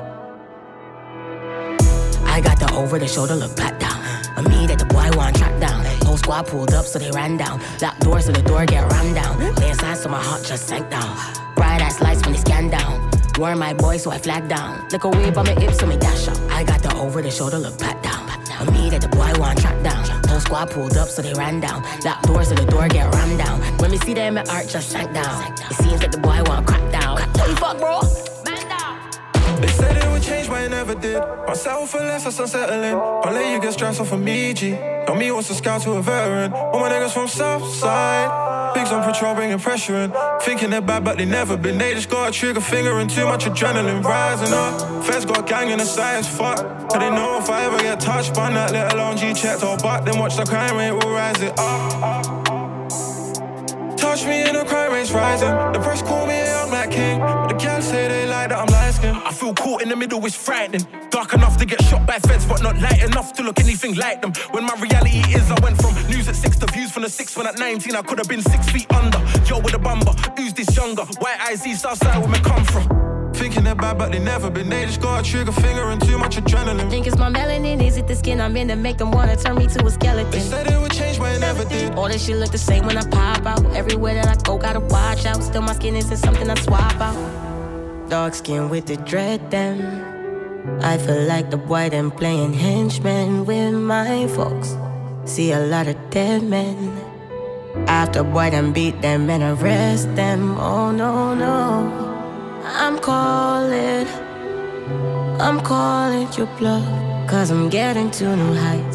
I got the over-the-shoulder look pat down. A me that the boy want track down. Whole squad pulled up so they ran down. Locked doors so the door get rammed down. Lay inside so my heart just sank down. Bright ass lights when they scan down. Warn my boy so I flag down. Look away by my hips so me dash up. I got the over-the-shoulder look pat down. A me that the boy want track down. Whole squad pulled up so they ran down. Locked doors so the door get rammed down. When me see them my heart just sank down. It seems that the boy want crack down. Holy fuck bro, man down. They said it would change, but it never did. Myself for less, that's unsettling. I'll let you get stressed off of me, G. Know me wants to scout to a veteran. All my niggas from Southside. Pigs on patrol, bringing pressure in. Thinking they're bad, but they never been. They just got a trigger finger and too much adrenaline rising up. Feds got a gang in the side as fuck. I didn't know if I ever get touched by that, let alone G-checked or butt. Then watch the crime rate will rise it up. Touch me in the crime rate's rising. The press call me a young black king, but the girls say they like that I'm light skinned. I feel caught in the middle, it's frightening. Dark enough to get shot by feds, but not light enough to look anything like them. When my reality is I went from news at 6 to views from the 6 when at 19 I could have been 6 feet under. Yo with a bumper, who's this younger? White eyes, east outside where me come from. Thinking they're bad, but they never been. They just got a trigger finger and too much adrenaline. I think it's my melanin, is it the skin I'm in to make them wanna turn me to a skeleton? They said it would change, but it never did. All this shit look the same when I pop out. Everywhere that I go, gotta watch out. Still my skin isn't something I swap out. Dark skin with the dread them. I feel like the boy them playing henchmen with my folks. See a lot of dead men. After boy them beat them and arrest them. Oh no, no. I'm calling your bluff, cause I'm getting to new heights.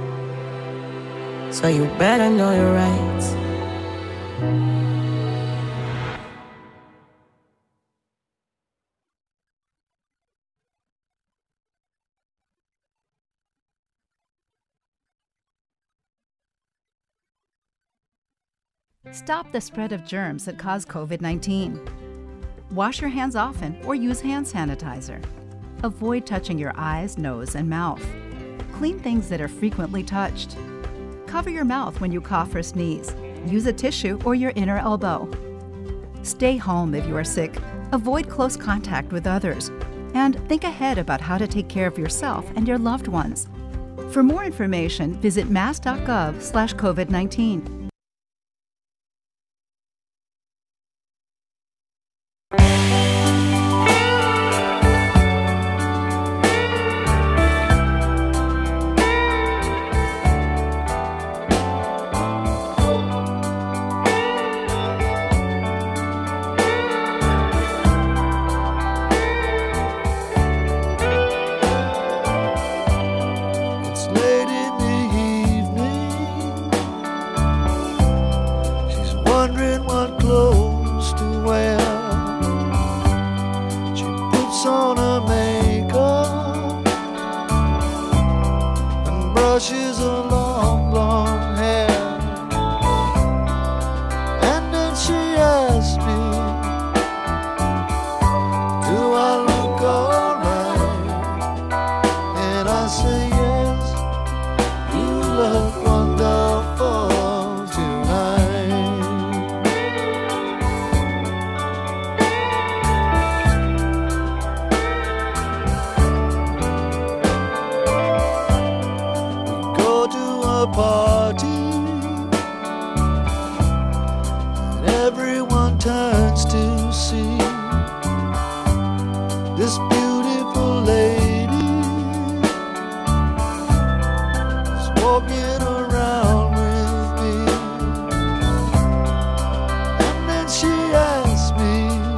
So you better know your rights. Stop the spread of germs that cause COVID-19. Wash your hands often or use hand sanitizer. Avoid touching your eyes, nose, and mouth. Clean things that are frequently touched. Cover your mouth when you cough or sneeze. Use a tissue or your inner elbow. Stay home if you are sick. Avoid close contact with others. And think ahead about how to take care of yourself and your loved ones. For more information, visit mass.gov/COVID-19. It's late in the turns to see this beautiful lady is walking around with me. And then she asks me,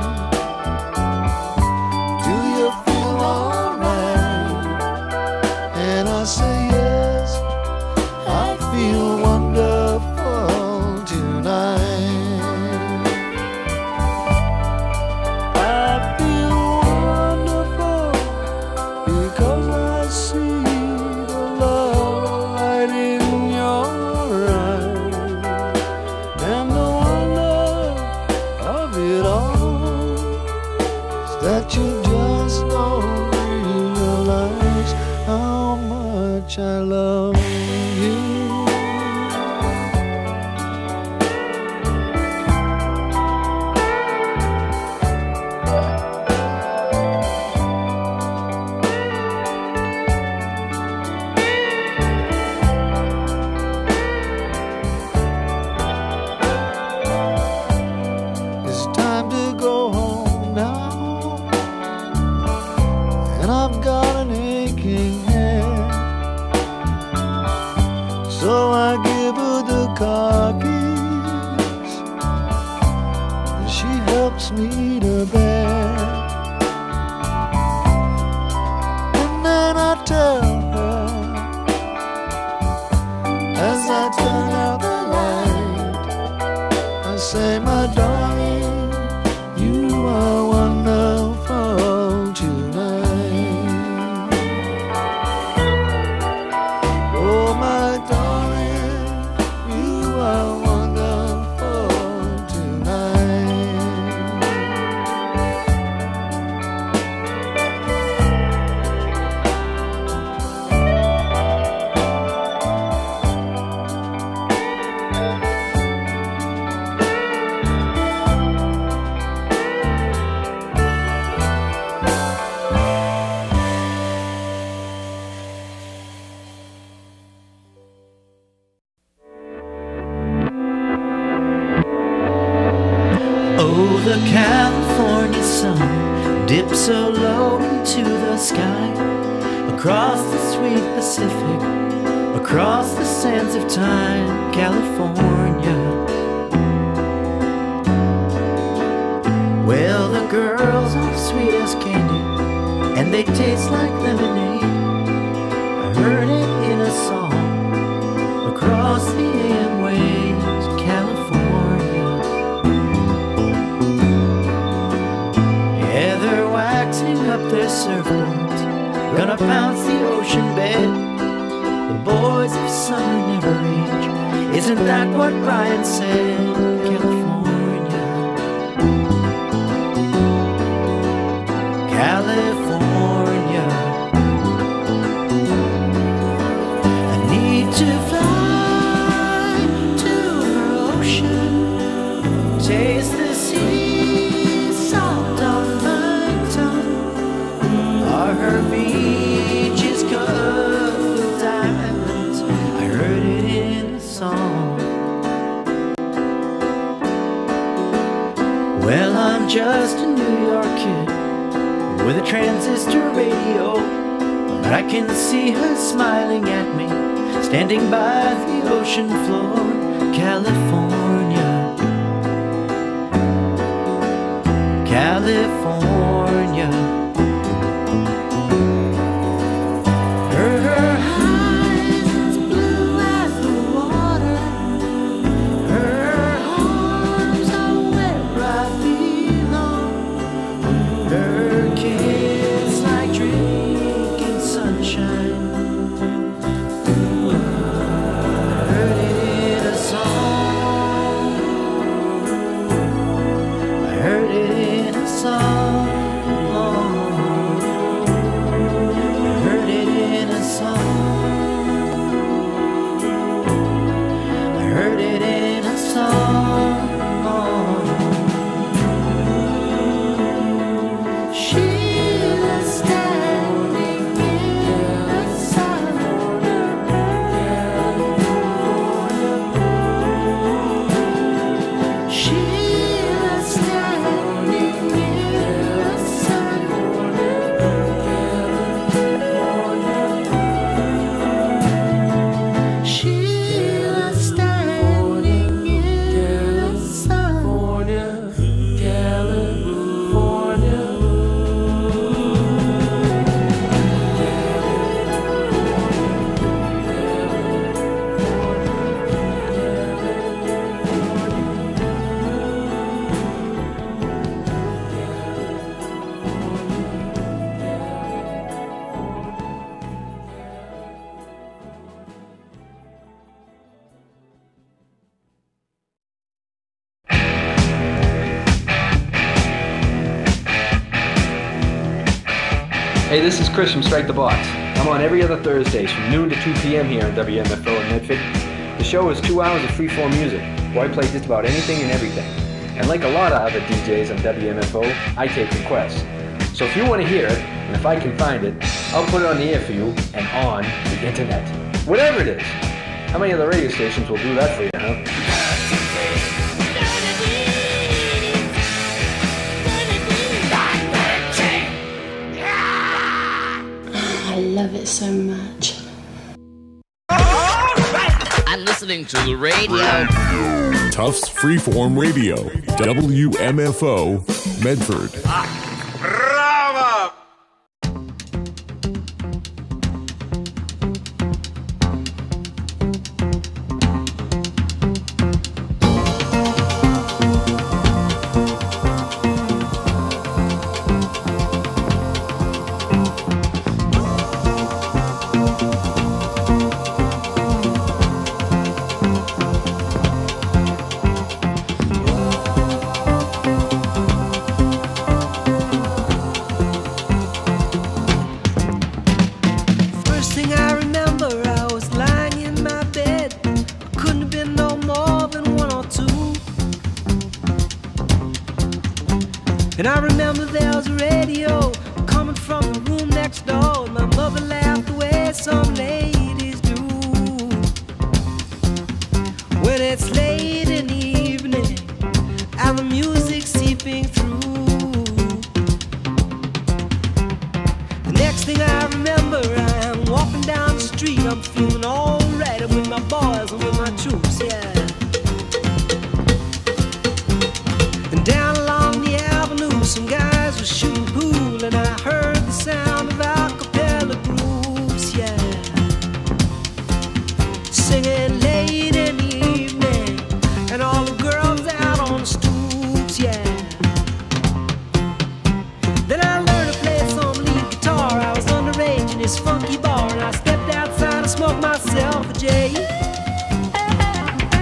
do you feel alright? And I say yes, I feel wonderful tonight. That you just don't realize how much I love you. It's time to go home now, and I've got an aching head, so I give her the car keys, and she helps me to bed. And then I tell her, as I turn out the light, I say, my darling, you are wonderful tonight. Oh, my darling, you are wonderful tonight. Oh, the California sun dips so low into the sky, across the sweet Pacific, across the sands of time, California. Well, the girls are sweet as candy, and they taste like lemonade. I heard it in a song across the AM waves, California. Yeah, they're waxing up their surfboards, gonna bounce the ocean bed. The boys of summer never age, isn't that what Brian said? California, California. I need to fly to her ocean, taste the sea salt on my tongue. Are her beaches covered with diamonds? I heard it in a song. Well, I'm just a New York kid with a transistor radio, but I can see her smiling at me, standing by the ocean floor, California, California. Her eyes blue as the water, her arms are where I belong, her kiss like drinking sunshine. I heard it in a song, I heard it in a song. Hey, this is Chris from Strike the Box. I'm on every other Thursdays from noon to 2 p.m. here on WMFO in Medford. The show is 2 hours of free-form music, where I play just about anything and everything. And like a lot of other DJs on WMFO, I take requests. So if you want to hear it, and if I can find it, I'll put it on the air for you and on the internet. Whatever it is. How many other radio stations will do that for you, huh? I love it so much. I'm listening to the radio. Tufts Freeform Radio, WMFO, Medford. Bravo! And I remember there was a radio coming from the room next door. And my mother laughed the way some ladies do when it's late in the evening and the music's seeping through. The next thing I remember, I'm walking down the street, I'm feeling all